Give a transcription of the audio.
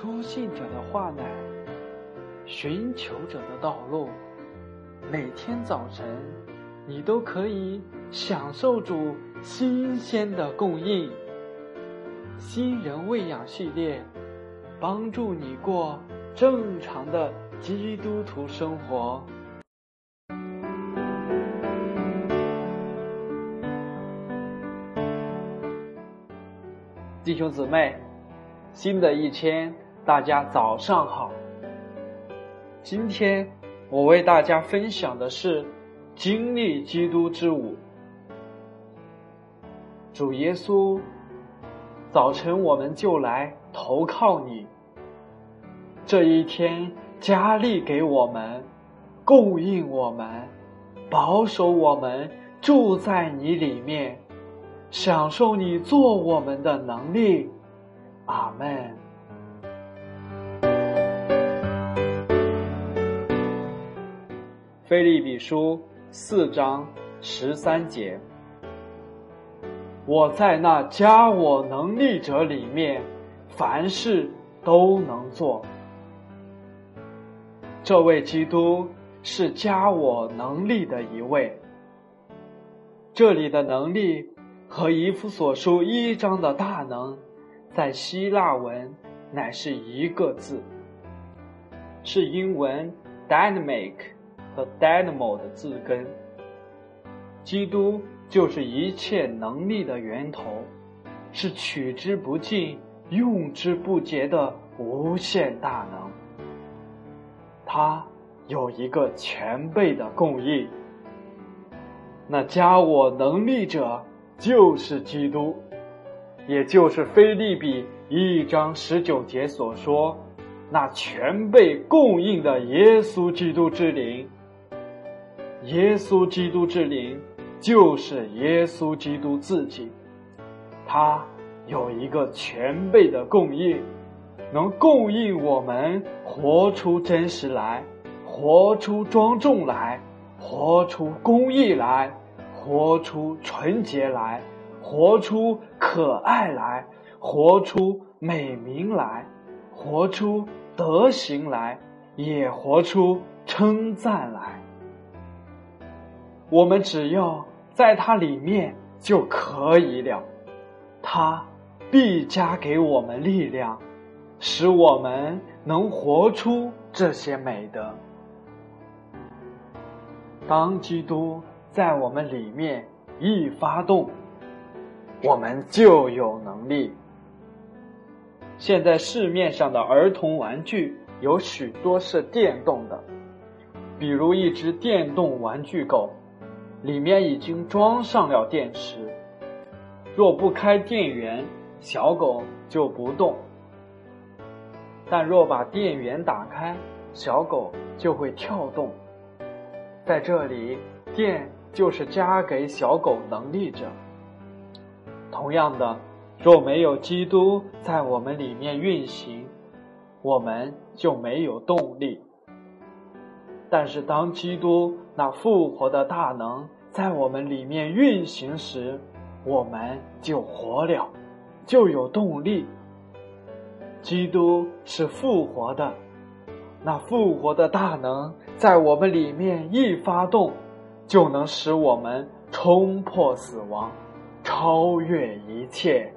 初信者的话乃寻求者的道路。每天早晨你都可以享受主新鲜的供应。新人喂养系列帮助你过正常的基督徒生活。弟兄姊妹，新的一天，大家早上好。今天我为大家分享的是经历基督之舞。主耶稣，早晨我们就来投靠你。这一天加力给我们，供应我们，保守我们，住在你里面，享受你做我们的能力。阿们。腓立比书4章13节，我在那加我能力者里面，凡事都能做。这位基督是加我能力的一位。这里的能力和以弗所书1章的大能，在希腊文乃是一个字，是英文 dynamic 和 dynamo 的字根。基督就是一切能力的源头，是取之不尽、用之不竭的无限大能。他有一个全备的供应。那加我能力者就是基督，也就是腓立比1章19节所说，那全被供应的耶稣基督之灵。耶稣基督之灵就是耶稣基督自己，他有一个全备的供应，能供应我们活出真实来，活出庄重来，活出公义来，活出纯洁来，活出可爱来，活出美名来，活出德行来，也活出称赞来。我们只要在它里面就可以了，它必加给我们力量，使我们能活出这些美德。当基督在我们里面一发动，我们就有能力。现在市面上的儿童玩具有许多是电动的，比如一只电动玩具狗，里面已经装上了电池，若不开电源，小狗就不动，但若把电源打开，小狗就会跳动。在这里，电就是加给小狗能力者。同样的，若没有基督在我们里面运行，我们就没有动力。但是当基督那复活的大能在我们里面运行时，我们就活了，就有动力。基督是复活的，那复活的大能在我们里面一发动，就能使我们冲破死亡，超越一切。